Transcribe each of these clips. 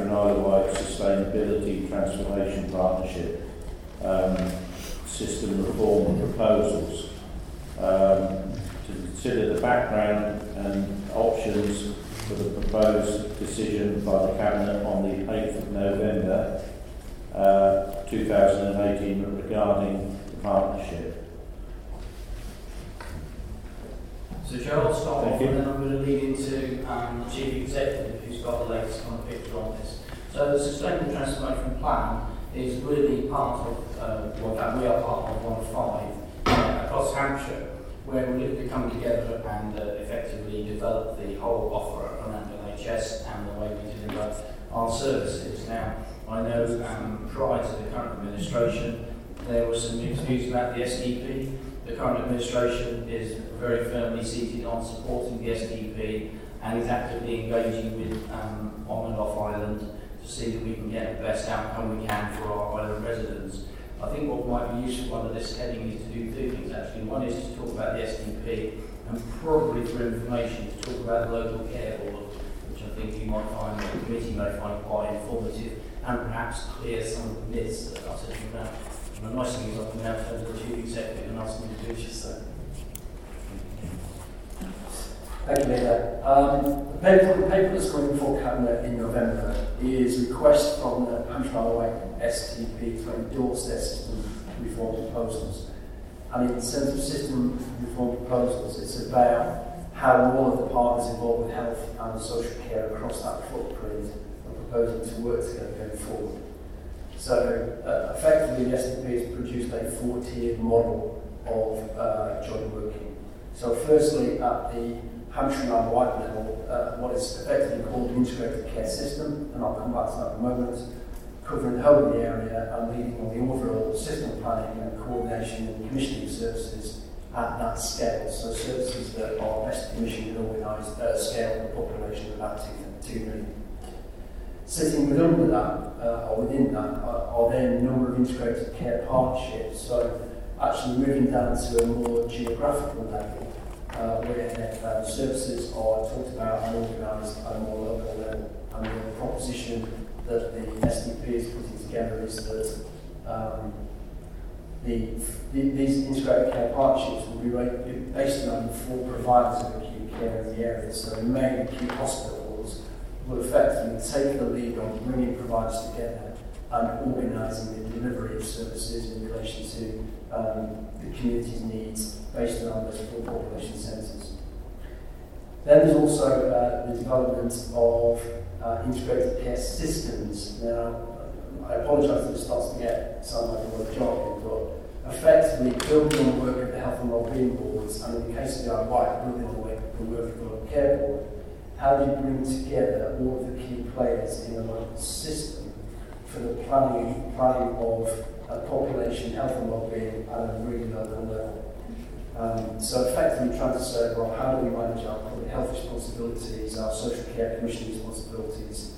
and Isle of Wight Sustainability Transformation Partnership system reform proposals, to consider the background and options for the proposed decision by the Cabinet on the 8th of November 2018 regarding the partnership. So Joe, I'll start off, Thank you. and then I'm going to lead into the Chief Executive, who's got the latest kind of picture on this. So the Sustainable Transformation Plan is really part of, we are part of one of five across Hampshire, where we look to come together and effectively develop the whole offer around NHS and the way we deliver our services. Now, I know prior to the current administration, there was some mixed views about the SDP. The current administration is very firmly seated on supporting the SDP and is actively engaging with on and off island to see that we can get the best outcome we can for our island residents. I think what might be useful under this heading is to do two things actually. One is to talk about the SDP and probably through information to talk about the local care board, which I think you might find, the committee may find quite informative and perhaps clear some of the myths that are sitting around. And the nice thing is I can now turn to the Chief Executive and ask him to do just so. Thank you, Leader. The paper that's coming before Cabinet in November is a request from the Hampshire Isle of Wight STP to endorse their system reform proposals. And in terms of system reform proposals, it's about how all of the partners involved with health and social care across that footprint are proposing to work together going forward. So effectively, the SDP has produced a 4-tiered model of joint working. So firstly, at the Hampshire and Isle of Wight level, what is effectively called an integrated care system, and I'll come back to that in a moment, covering the whole of the area and leading on the overall system planning and coordination and commissioning services at that scale. So services that are best commissioned and organised at a scale of a population of about 2 million. Sitting within that are then a number of integrated care partnerships. So actually moving down to a more geographical level, where services are talked about and organised at a more local level. And the proposition that the SDP is putting together is that these integrated care partnerships will be based on 4 providers of acute care in the area. So the main acute hospitals will effectively take the lead on bringing providers together and organising the delivery of services in relation to the community's needs based on those 4 population centres. Then there's also the development of integrated care systems. Now, I apologise if it starts to sound like a lot of jargon, but effectively building on the work of the health and wellbeing boards, and in the case of the Isle of Wight, building on the work of the local care board, how do you bring together all of the key players in the local system for the planning of population health and wellbeing at a really local level? So effectively trying to say, well, how do we manage our public health responsibilities, our social care commission responsibilities,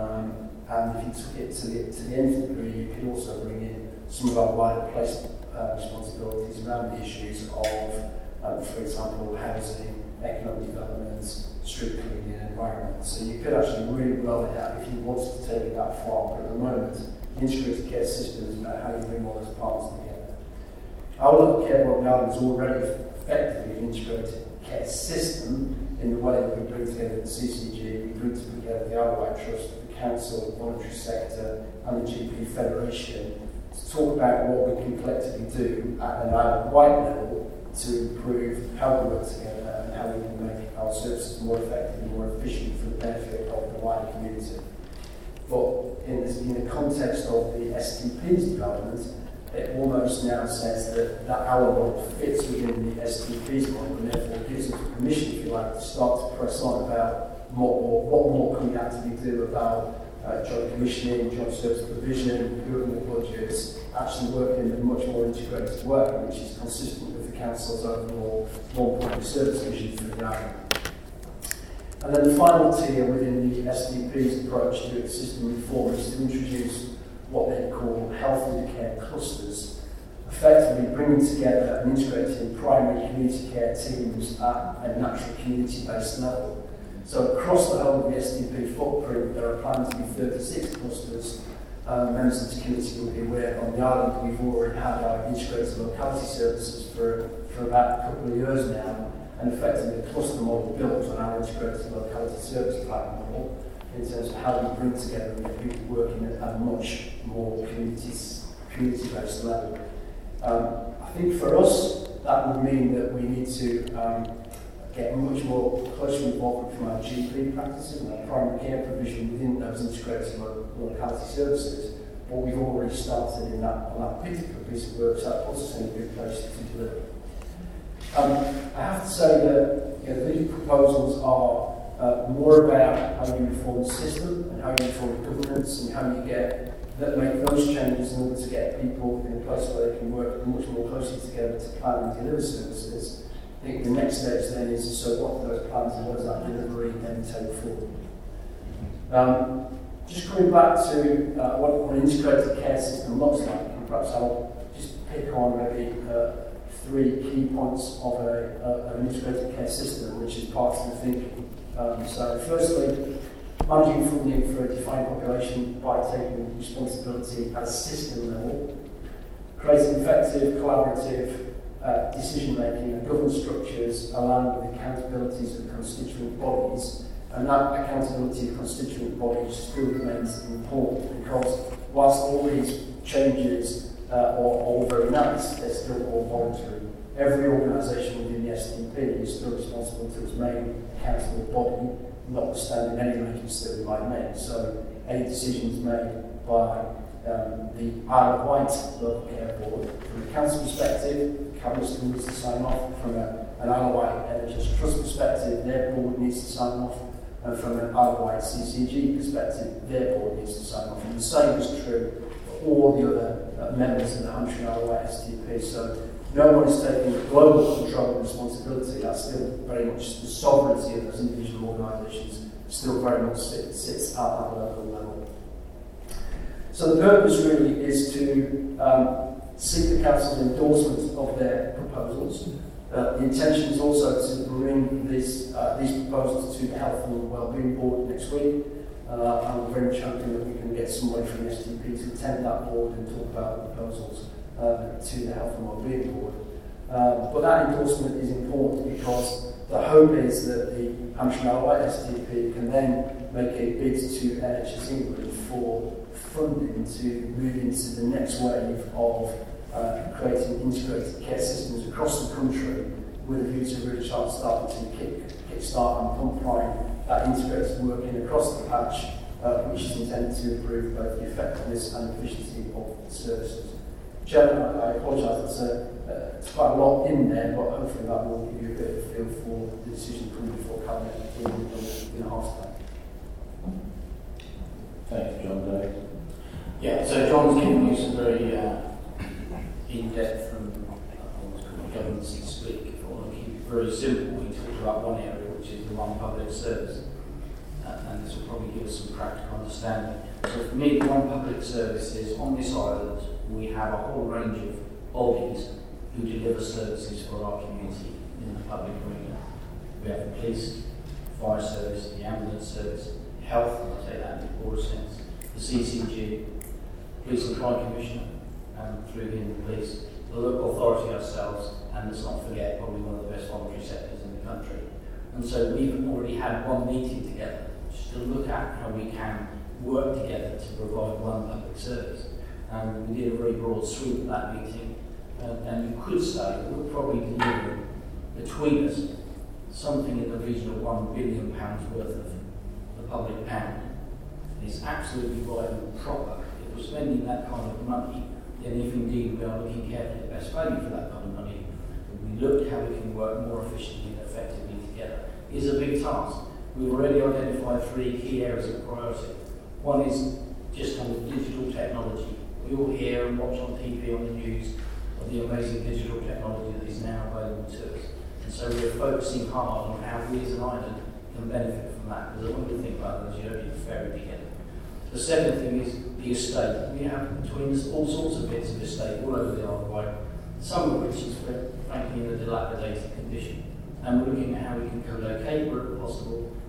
and if you took it to the nth degree, you could also bring in some of our wider place responsibilities around the issues of, for example, housing, economic development, street cleaning and environment. So you could actually really roll it out if you wanted to take it that far, but at the moment, the integrated care system is about how you bring all those parts together. Our local care board now is already effectively an integrated care system in the way that we bring together the CCG, we bring together the Isle of Wight Trust, the council, the voluntary sector and the GP Federation to talk about what we can collectively do at an Isle of Wight level to improve how we work together and how we can make our services more effective and more efficient for the benefit of the wider community. But in the context of the STP's development, it almost now says that our model fits within the STP's model and therefore gives us permission, if you like, to start to press on about what more can we actively do about joint commissioning, joint service provision, government budgets, actually working in a much more integrated way, which is consistent with the Council's overall one-point service vision for the island. And then the final tier within the STP's approach to its system reform is to introduce what they call healthy care clusters, effectively bringing together and integrating primary community care teams at a natural community-based level. So across the whole of the SDP footprint, there are plans to be 36 clusters. Members of the committee will be aware on the island we've already had our integrated locality services for about a couple of years now, and effectively a cluster model built on our integrated locality service plan model in terms of how we bring together and get people working at a much more community-based level. I think for us, that would mean that we need to get much more closely involved from our GP practices and our primary care provision within those integrated locality services. But we've already started in that, on that particular piece of work, so that puts us in a good place to deliver. I have to say that these proposals are more about how you reform the system and how you reform governance and how you make those changes in order to get people in a place where they can work much more closely together to plan and deliver services. I think the next stage then is, so what are those plans and what does that delivery then take forward? Just coming back to what an integrated care system looks like, and perhaps I'll just pick on maybe 3 key points of an integrated care system, which is part of the thinking. So firstly, managing funding for a defined population by taking responsibility at a system level, creating effective, collaborative decision-making and governance structures aligned with accountabilities of constituent bodies, and that accountability of constituent bodies still remains important because whilst all these changes are all very nice, they're still all voluntary. Every organisation within the SDP is still responsible to its main accountable body, notwithstanding any arrangements that we might make. So any decisions made by the Isle of Wight Local Care Board, from a council perspective, Cabinet still needs to sign off. From an Isle of Wight NHS Trust perspective, their board needs to sign off. And from an Isle of Wight CCG perspective, their board needs to sign off. And the same is true for all the other members of the Hampshire and Isle of Wight SDP. So no one is taking global control and responsibility. That's still very much the sovereignty of those individual organisations, still very much sits at that local level. So the purpose really is to seek the Council's endorsement of their proposals. The intention is also to bring these proposals to the Health and Wellbeing Board next week. I'm very much hoping that we can get somebody from the SDP to attend that board and talk about the proposals to the Health and Wellbeing Board. But that endorsement is important because the hope is that the Hampshire and Isle of Wight SDP can then make a bid to NHS England for funding to move into the next wave of creating integrated care systems across the country with a view to really starting to kick-start and pump prime that integrated working across the patch, which is intended to improve both the effectiveness and efficiency of the services. Chairman, I apologise, it's quite a lot in there, but hopefully that will give you a bit of a feel for the decision coming before Cabinet in a half time. Thanks, John Day. Yeah, so John's given you some very in-depth and governance speak. If I want to keep it very simple, we talked about one area, which is the one public service. And this will probably give us some practical understanding. So for me, the one public service is on this island, we have a whole range of bodies who deliver services for our community in the public arena. We have the police, fire service, the ambulance service, health, I'll say that in the broader sense, the CCG, Police and Crime Commissioner, and through him the police, the local authority ourselves, and let's not forget probably one of the best voluntary sectors in the country. And so we've already had one meeting together just to look at how we can work together to provide one public service. And we did a very broad sweep of that meeting, and you could say that we're probably delivering between us something in the region of £1 billion worth of the public pound. It's absolutely right and proper. If we're spending that kind of money, then if indeed we are looking carefully at best value for that kind of money, we look at how we can work more efficiently and effectively together. It's a big task. We've already identified 3 key areas of priority. One is just kind of digital technology. We all hear and watch on TV, on the news, of the amazing digital technology that is now available to us. And so we're focusing hard on how we as an island can benefit from that. Because I want to think about it as you don't need to ferry together. The second thing is the estate. We have between us all sorts of bits of estate all over the Isle of Wight, some of which is frankly in a dilapidated condition. And we're looking at how we can co-locate wherever possible,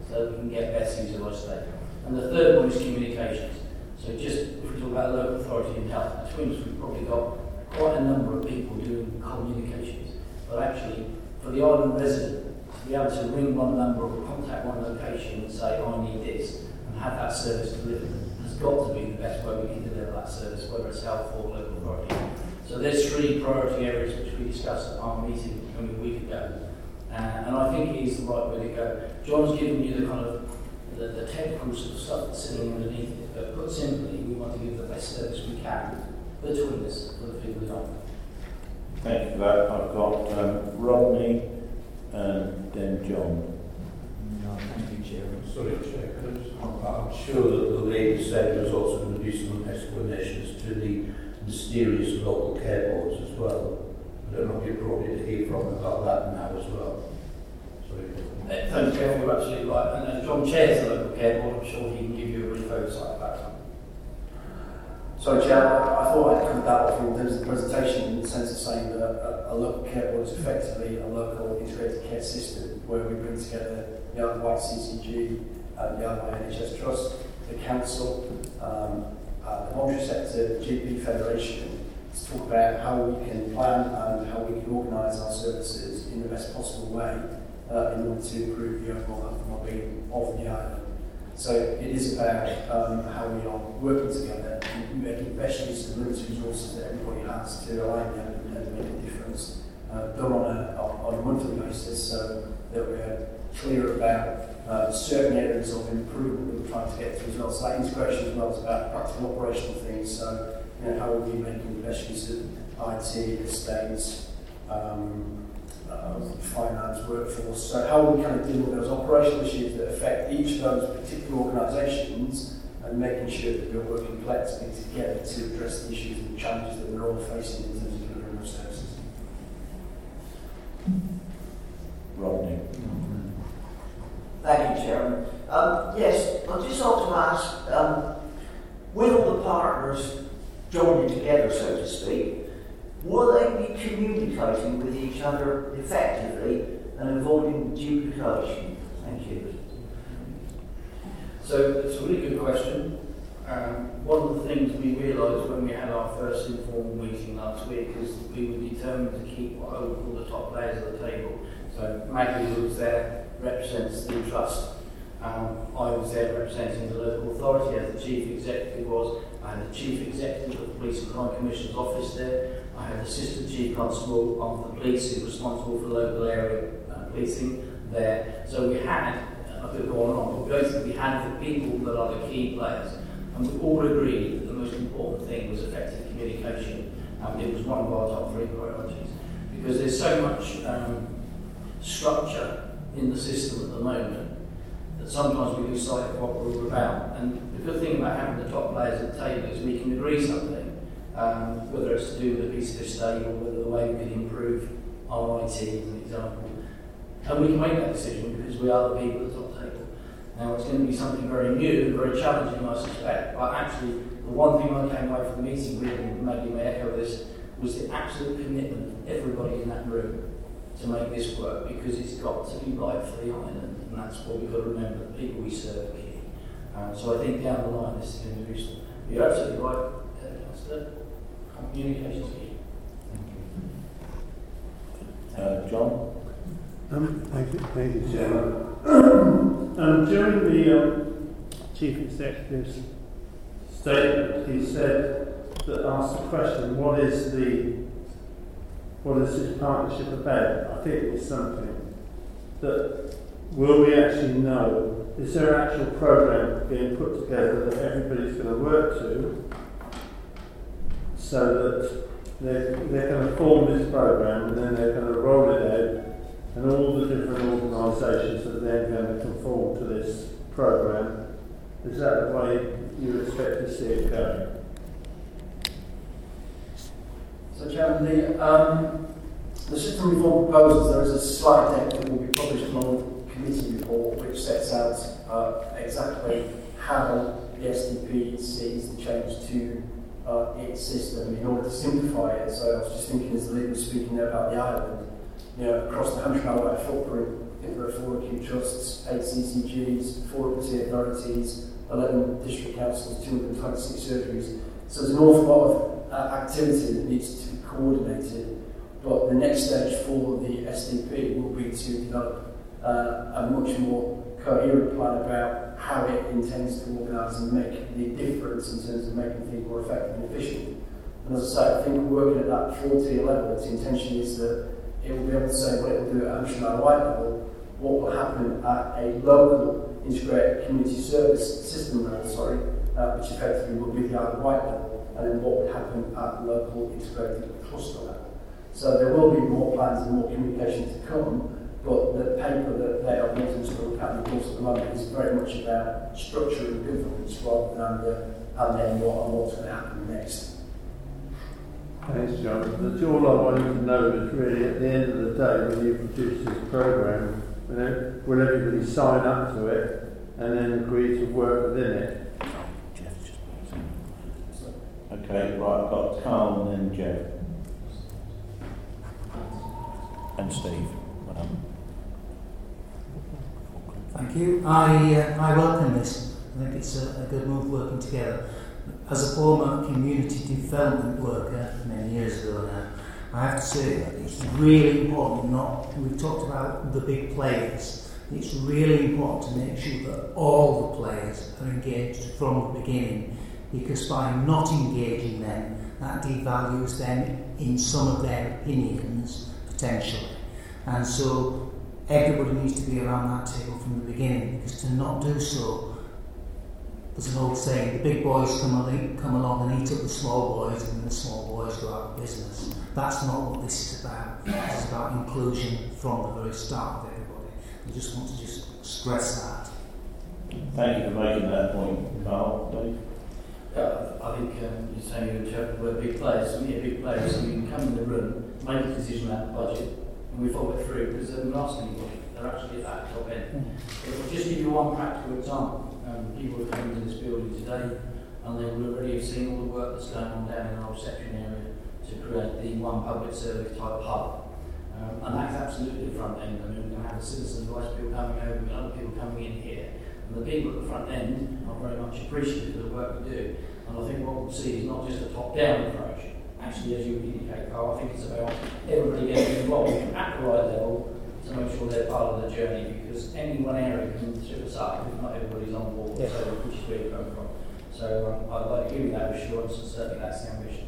so that we can get best use of our state. And the third one is communications. So just if we talk about local authority and health, at Twins we've probably got quite a number of people doing communications. But actually, for the island resident, to be able to ring one number or contact one location and say, I need this, and have that service delivered, has got to be the best way we can deliver that service, whether it's health or local authority. So there's 3 priority areas which we discussed at our meeting a week ago. And I think it is the right way to go. John's given you the kind of the technical sort of stuff that's sitting underneath it, but put simply, we want to give the best service we can between us for the people who don't. Thank you for that. I've got Rodney and then John. No, thank you, Chairman. Sorry, Chair. I'm sure that the lady said there's also going to be some explanations to the mysterious local care boards as well. I don't know if you're appropriate to hear from about that now as well. Sorry. Thanks, Jeff, you're absolutely right. And John chairs the local care board, I'm sure he can give you a brief oversight about that. So, Chair, I thought I'd covered that off in terms of the presentation in the sense of saying that a local care board is effectively a local integrated care system where we bring together the Isle of Wight CCG, the Isle of Wight NHS Trust, the Council, the voluntary sector, the GP Federation, to talk about how we can plan and how we can organise our services in the best possible way in order to improve the overall health and well-being of the island. So it is about how we are working together and making the best use of the limited resources that everybody has to align the island and make a difference, done on a monthly basis so that we're clear about certain areas of improvement that we're trying to get to as well. So that integration as well is about practical operational things. So how are we making the best use of IT, estates, finance, workforce. So how are we kind of dealing with those operational issues that affect each of those particular organisations and making sure that we're working collectively together to address the issues and the challenges that we're all facing in terms of delivering our services. Rodney. Thank you, Chairman. Yes, I'd just like to ask, with all the partners joining together, so to speak, will they be communicating with each other effectively and avoiding duplication? Thank you. So it's a really good question. One of the things we realised when we had our first informal meeting last week is that we were determined to keep what I would call the top layers of the table. So Maggie, who was there, represents the trust. I was there representing the local authority, as the chief executive was. I had the chief executive of the Police and Crime Commissioner's office there. I had the assistant chief constable of the police who was responsible for local area policing there. So we had, I could go on and on, but basically we had the people that are the key players. And we all agreed that the most important thing was effective communication. It was one of our top 3 priorities. Because there's so much structure in the system at the moment that sometimes we lose sight of what we're all about. And the good thing about having the top players at the table is we can agree something, whether it's to do with a piece of estate or whether the way we can improve our IT as an example. And we can make that decision because we are the people at the top table. Now it's going to be something very new and very challenging, I suspect, but actually the one thing I came away from the meeting with, and maybe may echo this, was the absolute commitment of everybody in that room to make this work, because it's got to be right for the island, and that's what we've got to remember, the people we serve are key. So I think down the line this is going to be useful. You're absolutely right, communication is key. John? Thank you, Chairman. During the Chief Executive's statement, he said that asked the question, what is this partnership about? I think it's something that will we actually know? Is there an actual programme being put together that everybody's going to work to, so that they're going to form this programme and then they're going to roll it out, and all the different organisations are then going to conform to this programme? Is that the way you expect to see it going? So, Chairman, the system reform proposals, there is a slide deck that will be published along the committee report which sets out exactly how the SDP sees the change to its system in order to simplify it. So I was just thinking, as the leader was speaking there about the island, across the 100 Isle footprint, I think there are 4 acute trusts, 8 CCGs, 4 equity authorities, 11 district councils, 226 surgeries. So there's an awful lot of activity that needs to be coordinated. But the next stage for the SDP will be to develop a much more coherent plan about how it intends to organise and make the difference in terms of making things more effective and efficient. And as I say, I think working at that 4-tier level, its intention is that it will be able to say what it will do at Hampshire and White level, what will happen at a local integrated community service system level, which effectively will be the Isle of Wight level, and then what will happen at local integrated cluster level. So there will be more plans and more communication to come, but the paper that they are wanting to look at, of course, at the moment is very much about structure and governance rather than and then what's going to happen next. Thanks, John. That's all I wanted to know is really at the end of the day, when you produce this programme, will everybody sign up to it and then agree to work within it? Okay, right, I've got Carl and then Jeff. And Steve. Well done. Thank you. I welcome this. I think it's a good move working together. As a former community development worker many years ago now, I have to say that it's really important we've talked about the big players. It's really important to make sure that all the players are engaged from the beginning, because by not engaging them, that devalues them in some of their opinions, potentially. And so everybody needs to be around that table from the beginning, because to not do so, there's an old saying, the big boys come along and eat up the small boys, and then the small boys go out of business. That's not what this is about. This is about inclusion from the very start of everybody. I just want to stress that. Thank you for making that point, Carl. Dave? I think you're saying you interpret the word big players. When you're big players, so you can come in the room, make a decision about the budget, and we follow it through, because they're not asking anybody. They're actually at that top end. If I'll just give you one practical example. People are coming into this building today, and they will already have seen all the work that's going on down in our reception area to create the one public service type hub. And that's absolutely the front end. I mean, we're going to have the citizens' voice people coming over, we've got other people coming in here. And the people at the front end are very much appreciative of the work we do. And I think what we'll see is not just a top-down approach. Actually, as you indicate, Carl, I think it's about everybody getting involved at the right level to make sure they're part of the journey, because any one area can trip us up if not everybody's on board, so which is where you're coming from. So I'd like to give you that assurance, and certainly that's the ambition.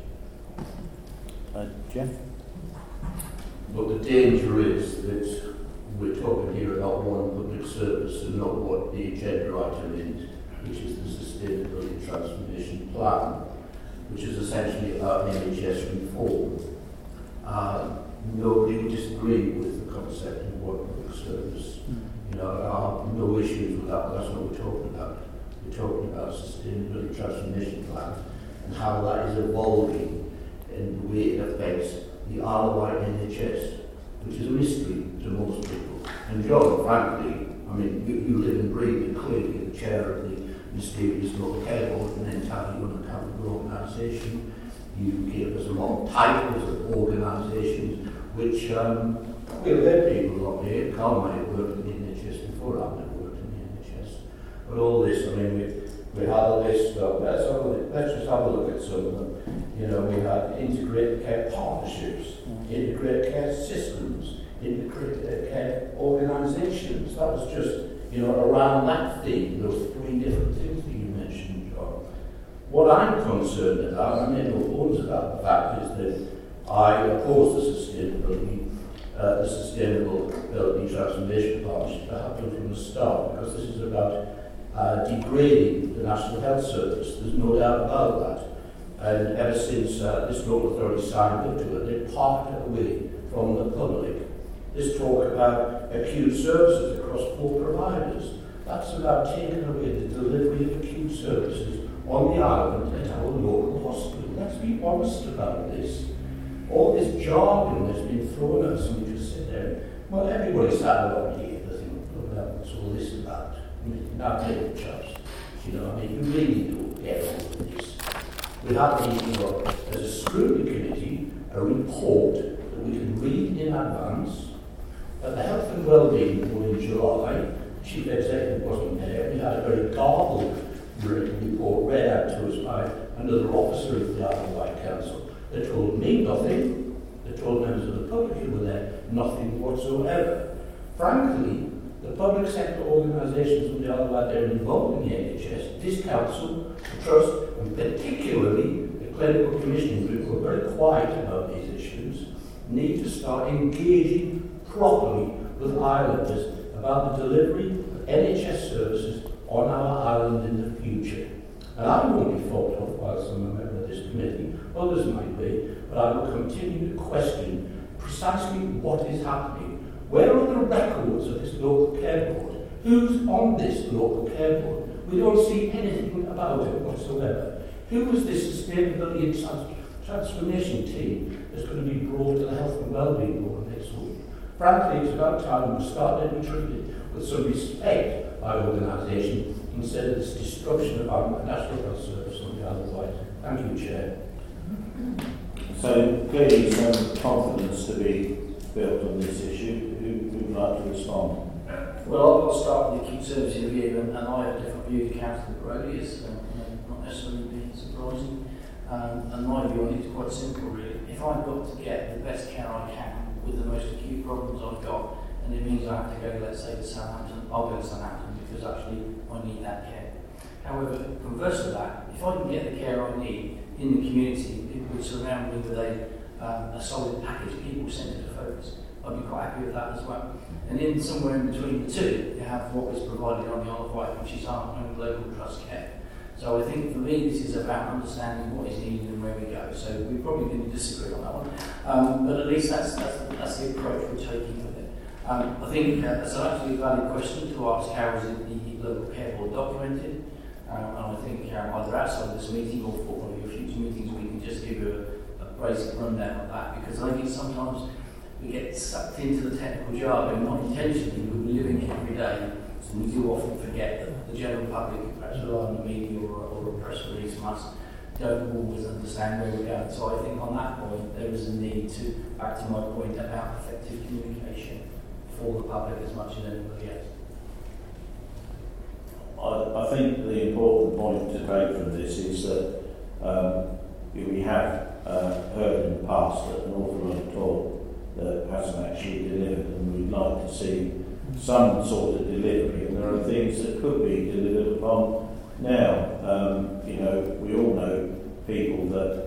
Jeff? But the danger is that we're talking here about one public service and not what the agenda item is, which is the Sustainability Transformation Plan, which is essentially about NHS reform. Nobody would disagree with the concept of one public service. You know, I have no issues with that, but that's not what we're talking about. We're talking about Sustainability Transformation Plan and how that is evolving and the way it affects the Isle of Wight NHS, which is a mystery to most people. And John, frankly, I mean, you live and breathe and clearly the chair of the mysterious local care board, an entirely unaccountable organisation. You gave us a lot of titles of organisations which, well, there are people up here. Carl might have worked in the NHS before, I've never worked in the NHS. But all this, I mean, we had a list of, let's just have a look at some of them. You know, we had integrated care partnerships, integrated care systems, integrated care organisations. That was just, you know, around that theme, those 3 different things that you mentioned, John. What I'm concerned about, I made no bones about the fact is that I oppose the Sustainability Transformation Partnership that happened from the start, because this is about degrading the National Health Service. There's no doubt about that. And ever since this local authority signed up to it, they parked it away from the public. This talk about acute services across 4 providers, that's about taking away the delivery of acute services on the island at our local hospital. Let's be honest about this. All this jargon that's been thrown at us, and we just sit there. Well, everybody's sat around here, they think, well, what's all this about? I mean, now take the chaps. You know, I mean, you really do get all of this. We have as a scrutiny committee, a report that we can read in advance At the Health and Wellbeing Board in July, the Chief Executive wasn't there. We had a very garbled report read out to us by another officer of the Isle of Wight Council. They told me nothing. They told members of the public who were there nothing whatsoever. Frankly, the public sector organisations of the Isle of Wight that are involved in the NHS, this council, the trust, and particularly the clinical commissioning group, who are very quiet about these issues, need to start engaging properly with islanders about the delivery of NHS services on our island in the future. And I won't be thought of whilst I'm a member of this committee, others might be, but I will continue to question precisely what is happening. Where are the records of this local care board? Who's on this local care board? We don't see anything about it whatsoever. Who was this sustainability and transformation team that's going to be brought to the Health and Wellbeing Board next week? Frankly, it's about time we started and treated with some respect by organisations instead of this destruction of our National Health Service on the Isle of Wight. Thank you, Chair. So clearly some confidence to be built on this issue. Who would like to respond? Well, I'll start with the Conservative view, and I have a different view to Councillor Brody, is not necessarily being surprising. And my view on it is quite simple, really. If I've got to get the best care I can with the most acute problems I've got, and it means I have to go, let's say, to Southampton, I'll go to Southampton because actually I need that care. However, converse to that, if I can get the care I need in the community, people would surround me with a solid package, people-centred focus, I'd be quite happy with that as well. And in somewhere in between the two, you have what is provided on the Isle of Wight, which is our own local trust care. So I think for me this is about understanding what is needed and where we go. So we're probably going to disagree on that one, but at least that's the approach we're taking with it. I think that's actually a valid question to ask: how is the local care board documented? And I think either outside of this meeting or for one of your future meetings, we can just give you a basic rundown of that, because I think sometimes we get sucked into the technical jargon, not intentionally, but we're living it every day, and we do often forget that the general public, perhaps rely on the media or a press release from us, don't always understand where we're going. So I think on that point, there is a need to, back to my point about effective communication for the public as much as anybody else. I think the important point to take from this is that we have heard in the past that an awful lot of talk that hasn't actually delivered, and we'd like to see some sort of delivery, and there are things that could be delivered upon now. We all know people that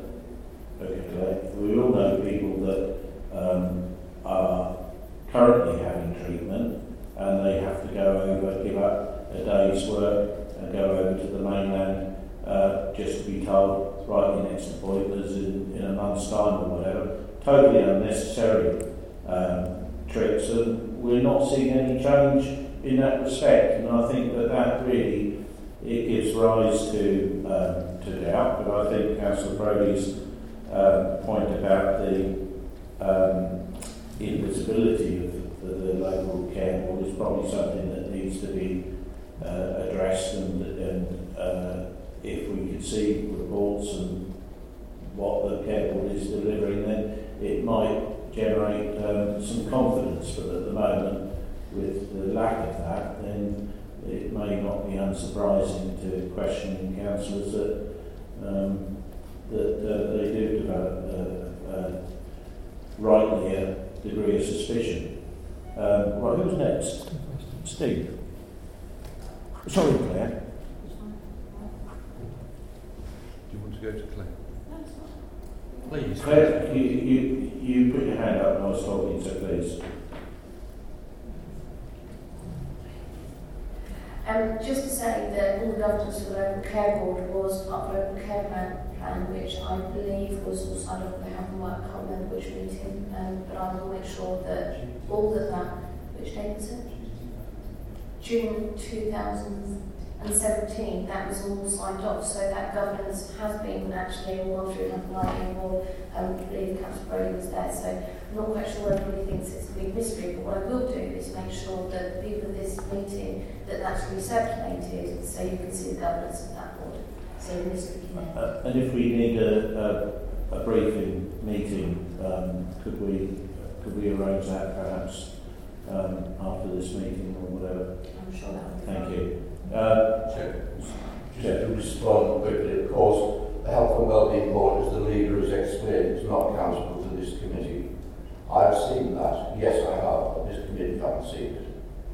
are currently having treatment, and they have to go over, give up a day's work and go over to the mainland just to be told, right, your next appointment is in a month's time or whatever. Totally unnecessary trips, and we're not seeing any change in that respect. And I think that really it gives rise to doubt. But I think Councillor Brody's point about the invisibility of the local care board is probably something that needs to be addressed. And if we could see reports and what the care board is delivering, then it might generate some confidence. But at the moment, with the lack of that, then it may not be unsurprising to questioning councillors that they do develop rightly a degree of suspicion. Right, who's next? Steve. Sorry, Claire. Do you want to go to Claire? Please. Claire, you put your hand up when I was talking, so please. Just to say that all the governance of the local care board was part of the local care plan, which I believe was also signed off by the Health and Work. I can't remember which meeting, but I will make sure that all of that, which date was it? June 2017, that was all signed off, so that governance has been actually all gone through Health and Work, or I believe Councillor Brody was there, so I'm not quite sure everybody thinks it's a big mystery, but what I will do is make sure that the people of this meeting that that's recirculated, so you can see the governance of that board. So the mystery can end. And if we need a briefing meeting, could we arrange that perhaps after this meeting or whatever. I'm sure that will be Thank fine. you. Just to respond quickly, of course, the Health and Wellbeing Board, as the leader has explained, is not accountable to this committee. I've seen that, yes I have, but this committee hasn't seen it.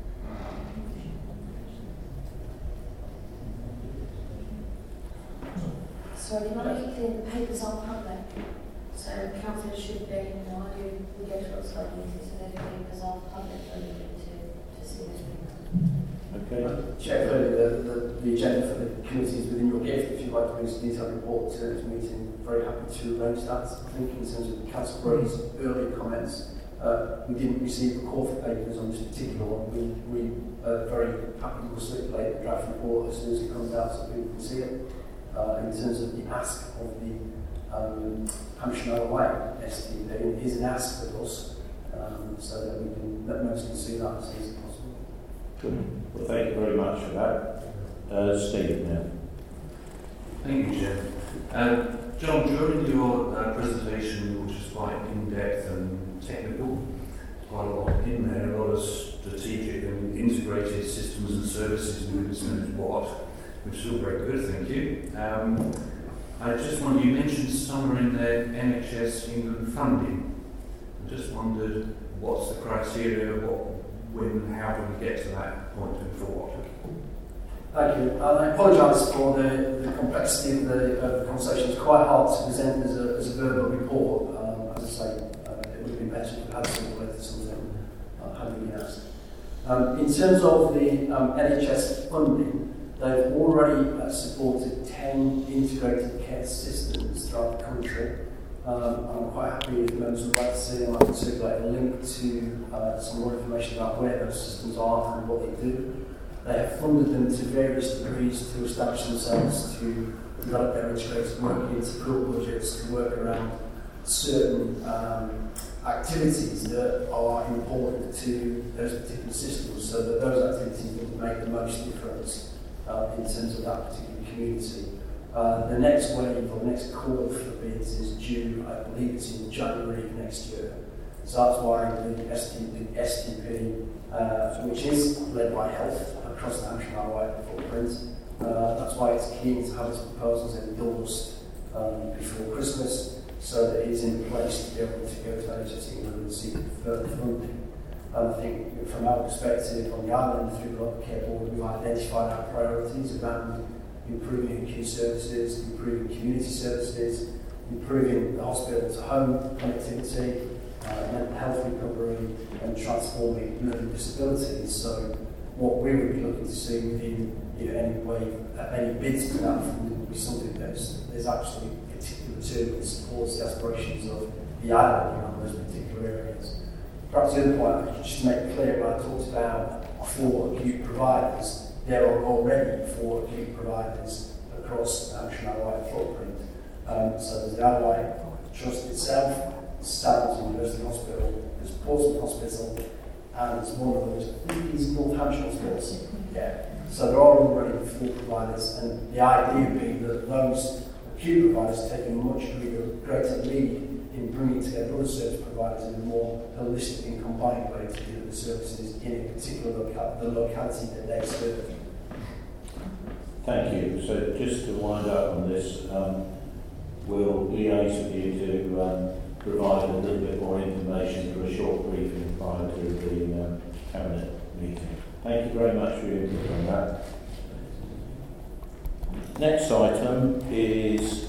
Sorry, can I make it clear the papers are public? So councillors should be, we go to lots of meetings, so those papers are public for anybody to see those papers. Okay. Check the agenda for the committees within your gift. If you'd like to bring some detailed report to this meeting, very happy to arrange that. I think in terms of Councillor Bray's earlier comments, we didn't receive a call for papers on this particular one. We are very happy to circulate the draft report as soon as it comes out so people can see it. In terms of the ask of the Hampshire Railway STP, it is an ask of us so that we can let members can see that as soon as possible. Good. Well, thank you very much for that. Steve now. Thank you, Chair. John, during your presentation, which was quite in-depth and technical, quite a lot in there, a lot of strategic and integrated systems and services and goodness knows what, which is all very good, thank you. I just wondered, you mentioned somewhere in there NHS England funding. I just wondered what's the criteria, when, how do we get to that point and for what? Thank you. And I apologise for the complexity of the conversation. It's quite hard to present as a verbal report. As I say, it would have been better if we had simulated something had we been asked. In terms of the NHS funding, they've already supported 10 integrated care systems throughout the country. I'm quite happy if members would like to see them. I can circulate a link to some more information about where those systems are and what they do. They have funded them to various degrees to establish themselves, to develop their integrated working, to build budgets, to work around certain activities that are important to those particular systems, so that those activities will make the most difference in terms of that particular community. The next wave or next call for bids is due, I believe it's in January of next year. So that's why the STP, which is led by Health across the Hampshire Railway footprint, that's why it's keen to have its proposals endorsed before Christmas, so that it is in place to be able to go to NHS England and seek further funding. And I think from our perspective on the island through the Local Care Board, we've identified our priorities around improving acute services, improving community services, improving the hospital to home connectivity, mental health recovery, and transforming learning disabilities. So what we would be looking to see within any bids for that funding would be something there's actually particular to that supports the aspirations of the island around those particular areas. Perhaps the other point I should just make clear when I talked about 4 acute providers, there are already 4 acute providers across the Hampshire Railway footprint. So there's the Railway Trust itself, Stanley University Hospital, there's Portsmouth Hospital, and there's one of those, I think it's North Hampshire Hospitals. Yeah. So there are already 4 providers, and the idea being that those acute providers take a much greater lead in bringing together other service providers in a more holistic and combined way to deliver the services in a particular locality that they serve. Thank you. So just to wind up on this, we'll liaise with you to provide a little bit more information for a short briefing prior to the Cabinet meeting. Thank you very much for your input on that. Next item is